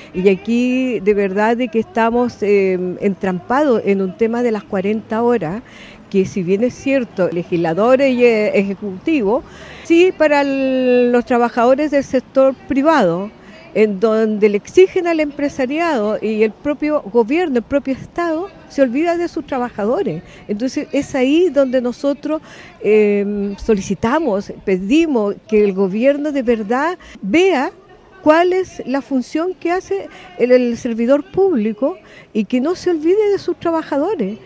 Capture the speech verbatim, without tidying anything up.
Y aquí de verdad de que estamos eh, entrampados en un tema de las cuarenta horas, que si bien es cierto, legisladores y eh, ejecutivos, sí para el, los trabajadores del sector privado, en donde le exigen al empresariado y el propio gobierno, el propio Estado, se olvida de sus trabajadores. Entonces es ahí donde nosotros eh, solicitamos, pedimos que el gobierno de verdad vea cuál es la función que hace el, el servidor público y que no se olvide de sus trabajadores.